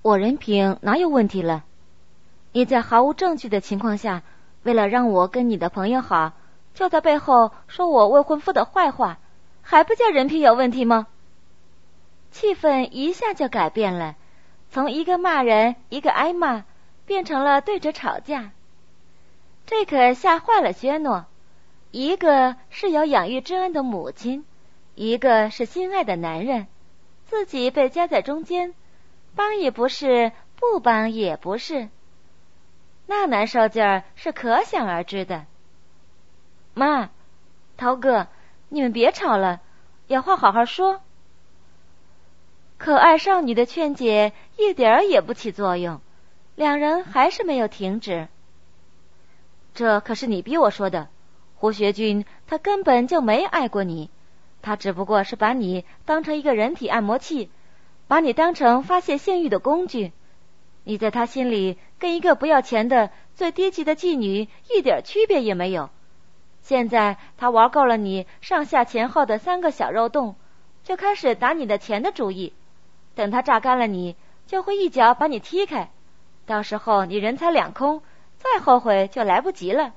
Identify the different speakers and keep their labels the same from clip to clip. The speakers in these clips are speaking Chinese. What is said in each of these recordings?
Speaker 1: 我人品哪有问题了？你在毫无证据的情况下，为了让我跟你的朋友好，就在背后说我未婚夫的坏话，还不叫人品有问题吗？气氛一下就改变了，从一个骂人一个挨骂，变成了对着吵架。这可吓坏了薛诺，一个是有养育之恩的母亲，一个是心爱的男人，自己被夹在中间，帮也不是，不帮也不是，那难受劲儿是可想而知的。妈，涛哥，你们别吵了，有话好好说。可爱少女的劝解一点儿也不起作用，两人还是没有停止。这可是你逼我说的，胡学军他根本就没爱过你，他只不过是把你当成一个人体按摩器，把你当成发泄性欲的工具。你在他心里跟一个不要钱的最低级的妓女一点区别也没有。现在他玩够了你上下前后的3个小肉洞，就开始打你的钱的主意。等他榨干了你，就会一脚把你踢开，到时候你人财两空，再后悔就来不及了。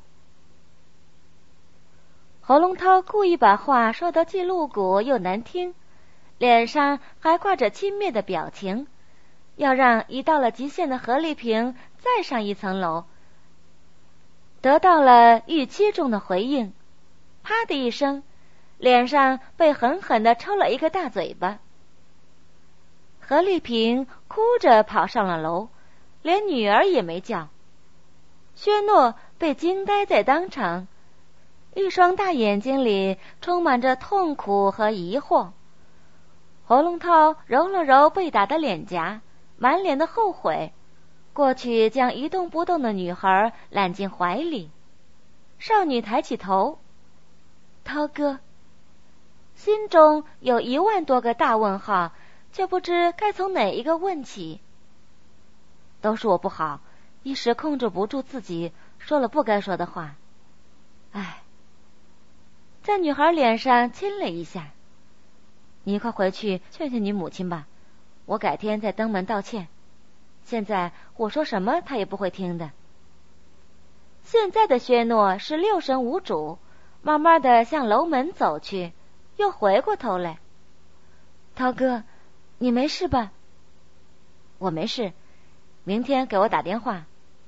Speaker 1: 侯龙涛故意把话说得既露骨又难听，脸上还挂着轻蔑的表情，要让已到了极限的何丽萍再上一层楼。得到了预期中的回应，啪的一声，脸上被狠狠地抽了一个大嘴巴。何丽萍哭着跑上了楼，连女儿也没叫。薛诺被惊呆在当场，一双大眼睛里充满着痛苦和疑惑。侯龙涛揉了揉被打的脸颊，满脸的后悔，过去将一动不动的女孩揽进怀里。少女抬起头，涛哥，心中有1万多个大问号，却不知该从哪一个问起。都是我不好，一时控制不住自己，说了不该说的话。唉，在女孩脸上亲了一下。你快回去劝劝你母亲吧，我改天再登门道歉。现在我说什么她也不会听的。现在的薛诺是6神无主，慢慢的向楼门走去，又回过头来。涛哥，你没事吧？我没事，明天给我打电话。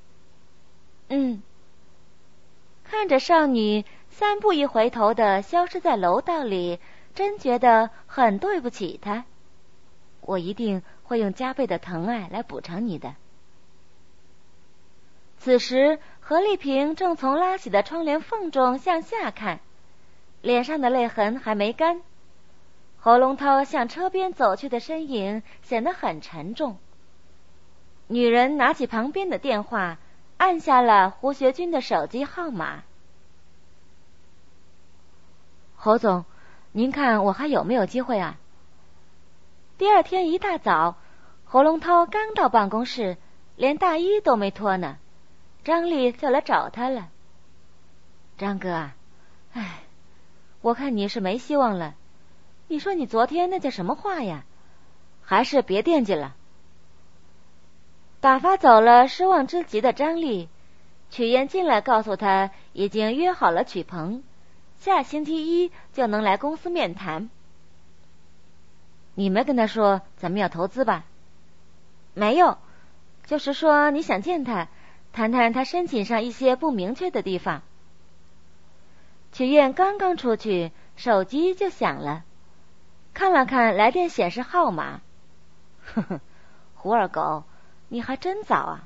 Speaker 1: 看着少女3步一回头的消失在楼道里，真觉得很对不起她。我一定会用加倍的疼爱来补偿你的。此时何丽萍正从拉起的窗帘缝中向下看，脸上的泪痕还没干。侯龙涛向车边走去的身影显得很沉重。女人拿起旁边的电话，按下了胡学军的手机号码。侯总，您看我还有没有机会啊？第二天一大早，侯龙涛刚到办公室，连大衣都没脱呢，张丽就来找他了。张哥啊，我看你是没希望了。你说你昨天那叫什么话呀？还是别惦记了。打发走了失望之极的张丽，曲燕进来告诉他已经约好了曲鹏，下星期1就能来公司面谈。你没跟他说咱们要投资吧？没有，就是说你想见他，谈谈他申请上一些不明确的地方。曲燕刚刚出去，手机就响了，看了看来电显示号码，胡二狗，你还真早啊。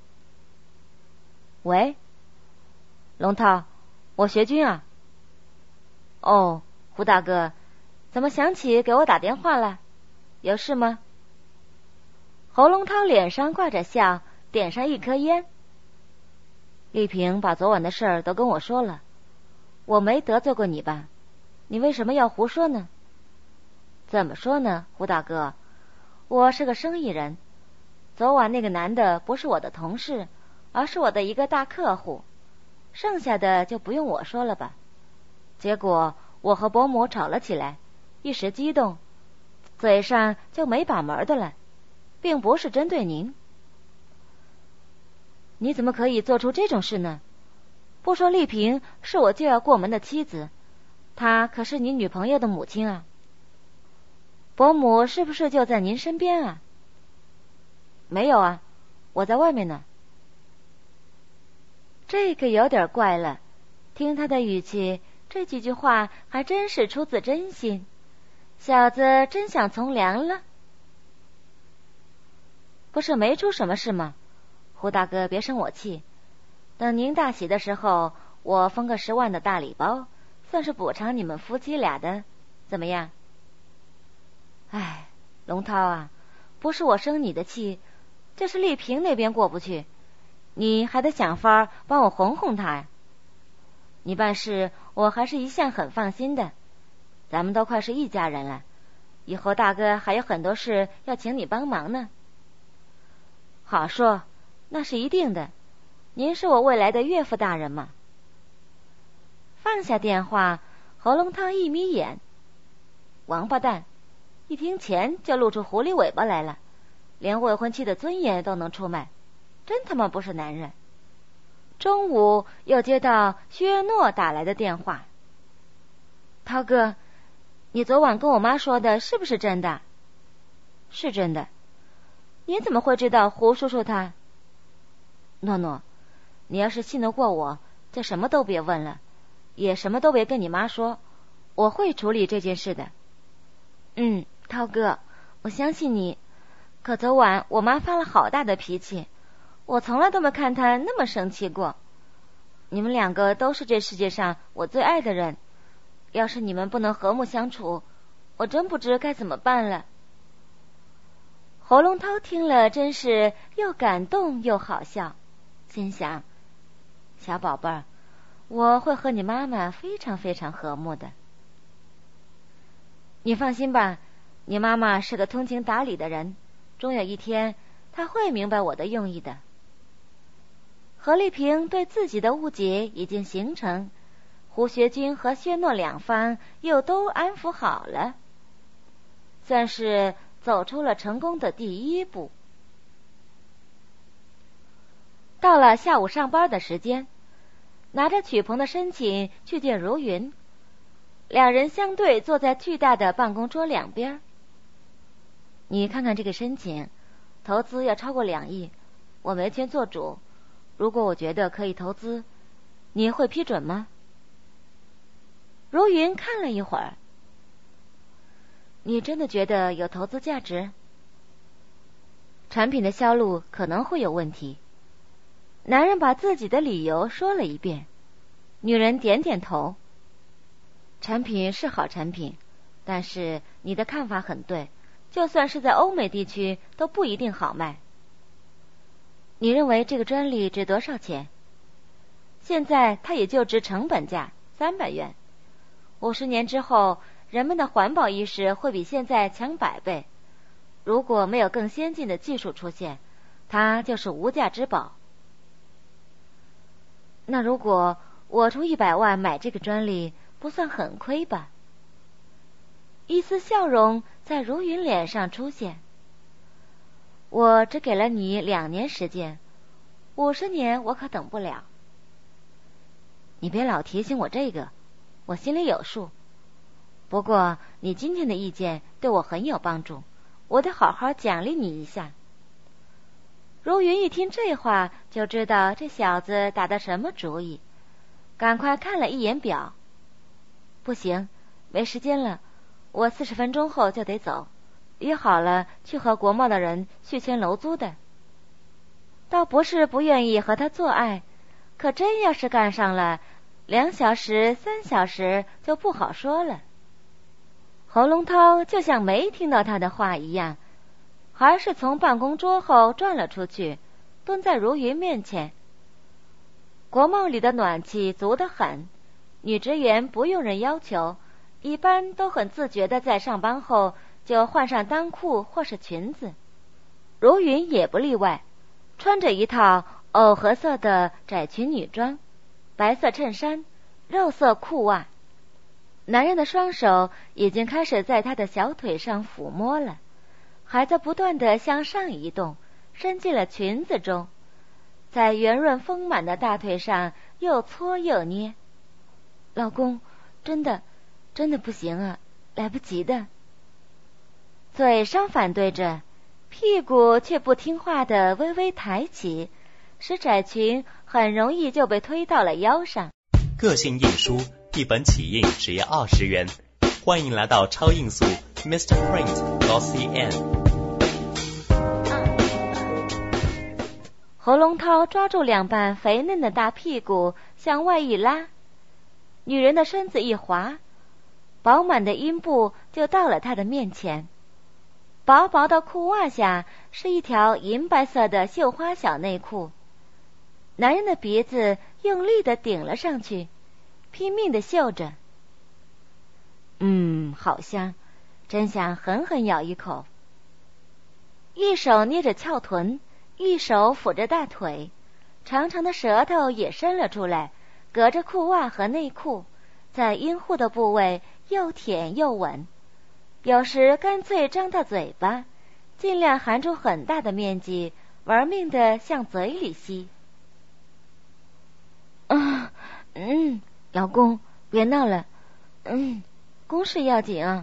Speaker 1: 喂，龙涛，我学军啊。哦，胡大哥，怎么想起给我打电话了？有事吗？侯龙涛脸上挂着笑，点上一颗烟。丽萍把昨晚的事儿都跟我说了，我没得罪过你吧？你为什么要胡说呢？怎么说呢，胡大哥，我是个生意人，昨晚那个男的不是我的同事，而是我的一个大客户，剩下的就不用我说了吧。结果我和伯母吵了起来，一时激动，嘴上就没把门的了。 并不是针对您。你怎么可以做出这种事呢？不说丽萍是我就要过门的妻子，她可是你女朋友的母亲啊。伯母是不是就在您身边啊？没有啊，我在外面呢。这个有点怪了，听他的语气，这几句话还真是出自真心。小子真想从良了。不是没出什么事吗？胡大哥别生我气，等您大喜的时候，我封个10万的大礼包，算是补偿你们夫妻俩的，怎么样？哎，龙涛啊，不是我生你的气，这是丽萍那边过不去，你还得想法帮我哄哄她呀。你办事我还是一向很放心的，咱们都快是一家人了，以后大哥还有很多事要请你帮忙呢。好说，那是一定的，您是我未来的岳父大人嘛。放下电话，侯龙涛一眯眼，王八蛋，一听钱就露出狐狸尾巴来了，连未婚妻的尊严都能出卖，真他妈不是男人。中午又接到薛诺打来的电话。涛哥，你昨晚跟我妈说的是不是真的？是真的。你怎么会知道胡叔叔他？诺诺，你要是信得过我，就什么都别问了，也什么都别跟你妈说，我会处理这件事的。涛哥，我相信你。可昨晚我妈发了好大的脾气，我从来都没看她那么生气过。你们2个都是这世界上我最爱的人，要是你们不能和睦相处，我真不知该怎么办了。侯龙涛听了真是又感动又好笑，心想，小宝贝儿，我会和你妈妈非常非常和睦的。你放心吧，你妈妈是个通情达理的人，终有一天她会明白我的用意的。何丽萍对自己的误解已经形成，胡学军和薛诺2方又都安抚好了，算是走出了成功的第一步。到了下午上班的时间，拿着曲鹏的申请去见如云，2人相对坐在巨大的办公桌两边。你看看这个申请，投资要超过2亿，我没权做主，如果我觉得可以投资，你会批准吗？如云看了一会儿，你真的觉得有投资价值？产品的销路可能会有问题。男人把自己的理由说了一遍，女人点点头。产品是好产品，但是你的看法很对，就算是在欧美地区都不一定好卖。你认为这个专利值多少钱？现在它也就值成本价300元。50年之后，人们的环保意识会比现在强100倍。如果没有更先进的技术出现，它就是无价之宝。那如果我出100万买这个专利，不算很亏吧？一丝笑容在如云脸上出现。我只给了你2年时间，50年我可等不了。你别老提醒我这个，我心里有数。不过你今天的意见对我很有帮助，我得好好奖励你一下。如云一听这话，就知道这小子打的什么主意，赶快看了一眼表。不行，没时间了，我40分钟后就得走，约好了去和国贸的人续签楼租的。倒不是不愿意和他做爱，可真要是干上了，2小时、3小时就不好说了。侯龙涛就像没听到他的话一样，还是从办公桌后转了出去，蹲在如云面前。国贸里的暖气足得很，女职员不用人要求，一般都很自觉地在上班后就换上裆裤或是裙子。如云也不例外，穿着一套藕荷色的窄裙女装，白色衬衫，肉色裤袜。男人的双手已经开始在她的小腿上抚摸了， 还在不断地向上移动，伸进了裙子中，在圆润丰满的大腿上又搓又捏。老公，真的不行啊，来不及的。嘴上反对着，屁股却不听话地微微抬起，使窄裙很容易就被推到了腰上。
Speaker 2: 个性印书一本起印只要20元，欢迎来到超印速 mrprint.cn。
Speaker 1: 侯龙涛抓住两瓣肥嫩的大屁股向外一拉，女人的身子一滑，饱满的阴部就到了他的面前。薄薄的裤袜下是一条银白色的绣花小内裤，男人的鼻子用力地顶了上去，拼命地嗅着。好香，真想狠狠咬一口。一手捏着翘臀，一手抚着大腿，长长的舌头也伸了出来，隔着裤袜和内裤，在阴户的部位又舔又吻，有时干脆张大嘴巴，尽量含住很大的面积，玩命地向嘴里吸。老公，别闹了，公事要紧啊。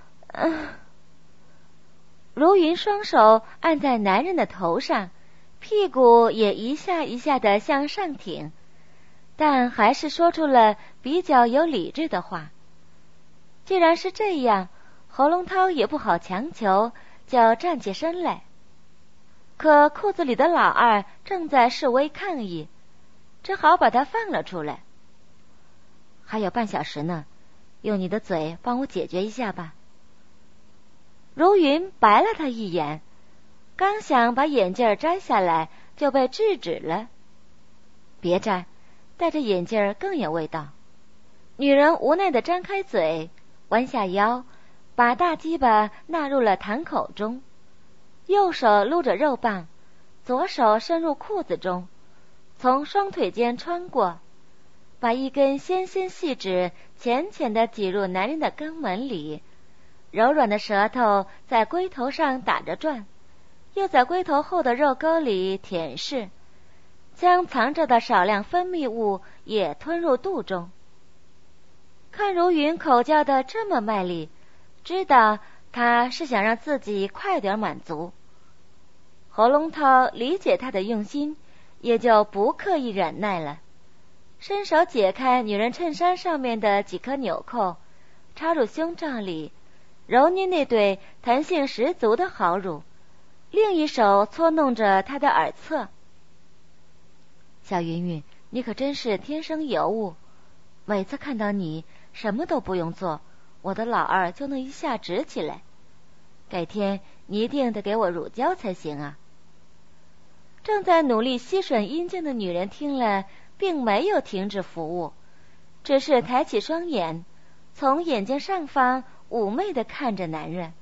Speaker 1: 如云双手按在男人的头上，屁股也一下一下地向上挺，但还是说出了比较有理智的话。既然是这样，侯龙涛也不好强求，就站起身来。可裤子里的老二正在示威抗议，只好把他放了出来。还有半小时呢，用你的嘴帮我解决一下吧。如云白了他一眼，刚想把眼镜摘下来，就被制止了。别摘，戴着眼镜更有味道。女人无奈地张开嘴，弯下腰，把大鸡巴纳入了膛口中，右手撸着肉棒，左手伸入裤子中，从双腿间穿过，把一根纤纤细指浅浅地挤入男人的肛门里，柔软的舌头在龟头上打着转，又在龟头后的肉沟里舔舐，将藏着的少量分泌物也吞入肚中。看如云口叫得这么卖力，知道他是想让自己快点满足。侯龙涛理解他的用心，也就不刻意忍耐了，伸手解开女人衬衫上面的几颗纽扣，插入胸罩里，揉捏那对弹性十足的好乳，另一手搓弄着她的耳侧。小云云，你可真是天生尤物，每次看到你什么都不用做，我的老二就能一下直起来。改天你一定得给我乳胶才行啊。正在努力吸吮阴茎的女人听了，并没有停止服务，只是抬起双眼，从眼睛上方妩媚地看着男人。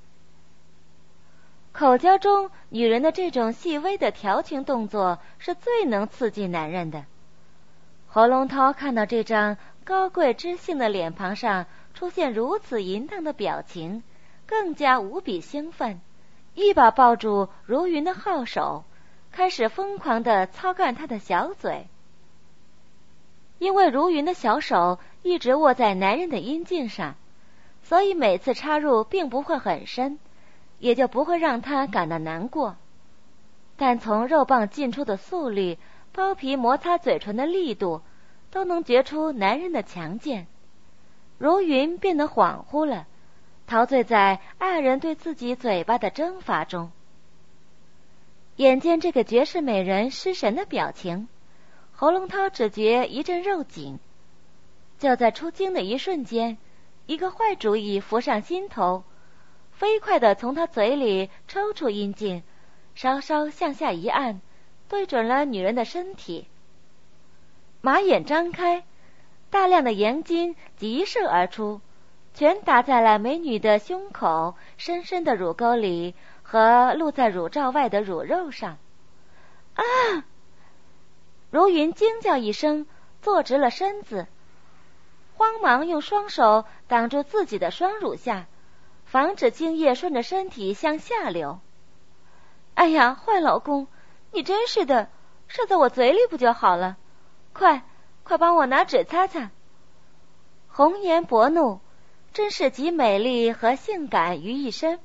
Speaker 1: 口交中，女人的这种细微的调情动作是最能刺激男人的。侯龙涛看到这张高贵知性的脸庞上出现如此淫荡的表情，更加无比兴奋，一把抱住如云的好手，开始疯狂地操干她的小嘴。因为如云的小手一直握在男人的阴茎上，所以每次插入并不会很深，也就不会让他感到难过。但从肉棒进出的速率、包皮摩擦嘴唇的力度，都能觉出男人的强健。如云变得恍惚了，陶醉在爱人对自己嘴巴的征伐中。眼见这个绝世美人失神的表情，侯龙涛只觉一阵肉紧。就在出惊的一瞬间，一个坏主意浮上心头，飞快地从他嘴里抽出阴茎，稍稍向下一按，对准了女人的身体。马眼张开，大量的阳精急射而出，全打在了美女的胸口、深深的乳沟里和露在乳罩外的乳肉上。啊！如云惊叫一声，坐直了身子，慌忙用双手挡住自己的双乳下， 防止精液顺着身体向下流。哎呀，坏老公，你真是的，射在我嘴里不就好了？快帮我拿纸擦擦。红颜薄怒，真是集美丽和性感于一身。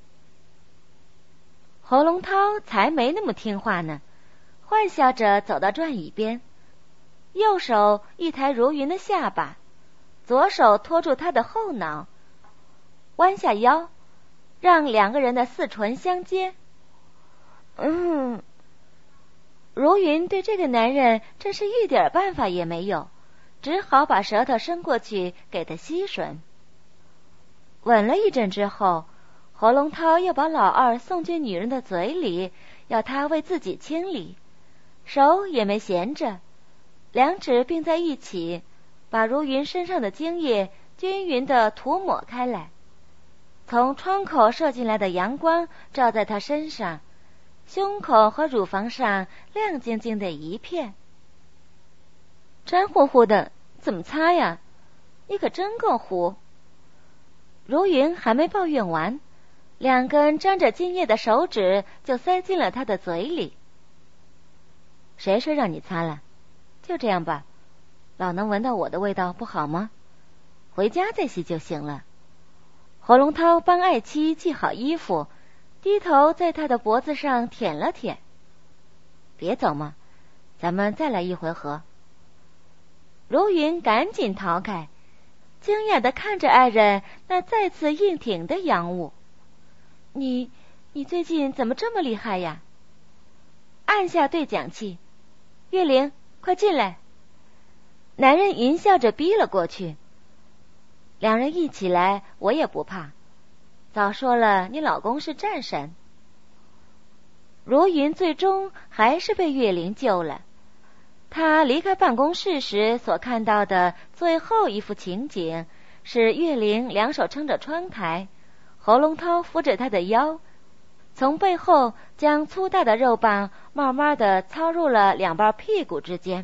Speaker 1: 侯龙涛才没那么听话呢，坏笑着走到转椅边，右手一抬如云的下巴，左手托住她的后脑，弯下腰，让两个人的四唇相接。如云对这个男人真是一点办法也没有，只好把舌头伸过去给他吸吮。吻了一阵之后，侯龙涛又把老二送进女人的嘴里，要她为自己清理，手也没闲着，两指并在一起，把如云身上的精液均匀地涂抹开来。从窗口射进来的阳光照在她身上，胸口和乳房上亮晶晶的一片。沾乎乎的，怎么擦呀？你可真够糊。如云还没抱怨完，两根沾着精液的手指就塞进了他的嘴里。谁说让你擦了？就这样吧，老能闻到我的味道不好吗？回家再洗就行了。侯龙涛帮爱妻系好衣服，低头在他的脖子上舔了舔。别走嘛，咱们再来一回合。如云赶紧逃开，惊讶地看着爱人那再次硬挺的阳物。你最近怎么这么厉害呀？按下对讲器，月玲，快进来。男人淫笑着逼了过去。两人一起来，我也不怕。早说了，你老公是战神。如云最终还是被月玲救了。他离开办公室时所看到的最后一幅情景，是月玲两手撑着窗台，侯龙涛扶着她的腰，从背后将粗大的肉棒慢慢地操入了两瓣屁股之间。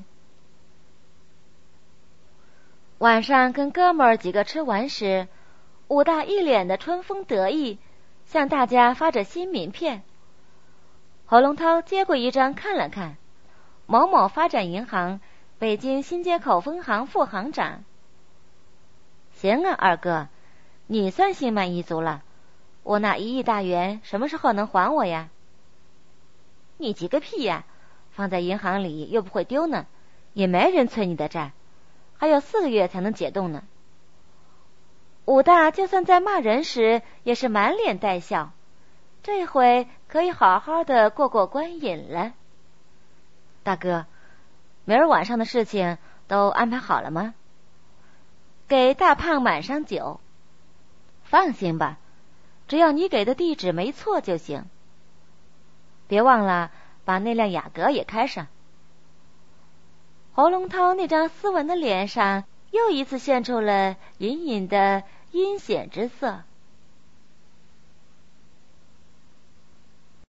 Speaker 1: 晚上跟哥们儿几个吃完时，武大一脸的春风得意，向大家发着新名片。侯龙涛接过一张看了看，某某发展银行北京新街口分行副行长。行啊，二哥，你算心满意足了。我那1亿大元什么时候能还我呀？你急个屁呀，放在银行里又不会丢呢，也没人催你的债，还有4个月才能解冻呢。武大就算在骂人时也是满脸带笑，这回可以好好的过关瘾了。大哥，明儿晚上的事情都安排好了吗？给大胖满上酒。放心吧，只要你给的地址没错就行。别忘了把那辆雅阁也开上。侯龙涛那张斯文的脸上又一次现出了隐隐的阴险之色。